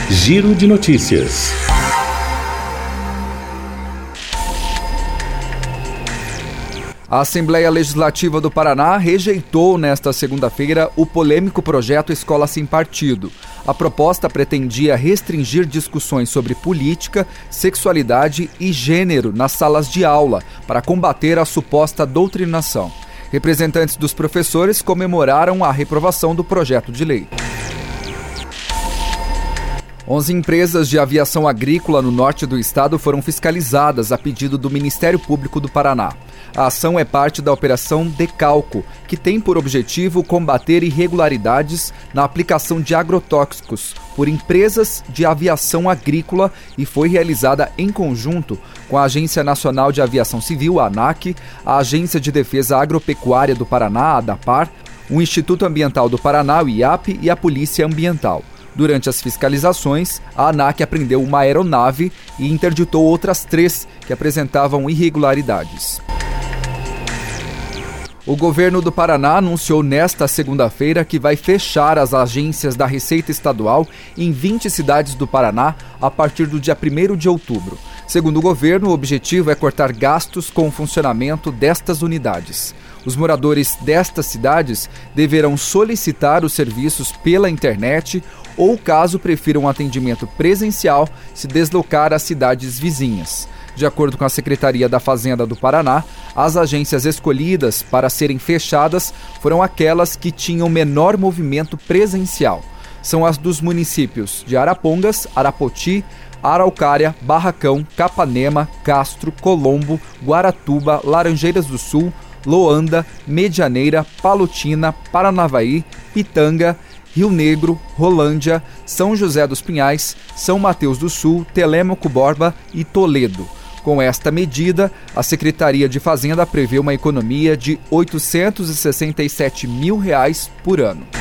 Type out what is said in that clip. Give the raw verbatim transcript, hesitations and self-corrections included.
Giro de Notícias. A Assembleia Legislativa do Paraná rejeitou nesta segunda-feira o polêmico projeto Escola Sem Partido. A proposta pretendia restringir discussões sobre política, sexualidade e gênero nas salas de aula para combater a suposta doutrinação. Representantes dos professores comemoraram a reprovação do projeto de lei. onze empresas de aviação agrícola no norte do estado foram fiscalizadas a pedido do Ministério Público do Paraná. A ação é parte da Operação Decalco, que tem por objetivo combater irregularidades na aplicação de agrotóxicos por empresas de aviação agrícola e foi realizada em conjunto com a Agência Nacional de Aviação Civil, a ANAC, a Agência de Defesa Agropecuária do Paraná, a ADAPAR, o Instituto Ambiental do Paraná, o I A P, e a Polícia Ambiental. Durante as fiscalizações, a ANAC apreendeu uma aeronave e interditou outras três que apresentavam irregularidades. O governo do Paraná anunciou nesta segunda-feira que vai fechar as agências da Receita Estadual em vinte cidades do Paraná a partir do dia primeiro de outubro. Segundo o governo, o objetivo é cortar gastos com o funcionamento destas unidades. Os moradores destas cidades deverão solicitar os serviços pela internet ou, caso prefiram um atendimento presencial, se deslocar às cidades vizinhas. De acordo com a Secretaria da Fazenda do Paraná, as agências escolhidas para serem fechadas foram aquelas que tinham menor movimento presencial. São as dos municípios de Arapongas, Arapoti, Araucária, Barracão, Capanema, Castro, Colombo, Guaratuba, Laranjeiras do Sul, Loanda, Medianeira, Palotina, Paranavaí, Pitanga, Rio Negro, Rolândia, São José dos Pinhais, São Mateus do Sul, Telêmaco Borba e Toledo. Com esta medida, a Secretaria de Fazenda prevê uma economia de oitocentos e sessenta e sete mil reais por ano.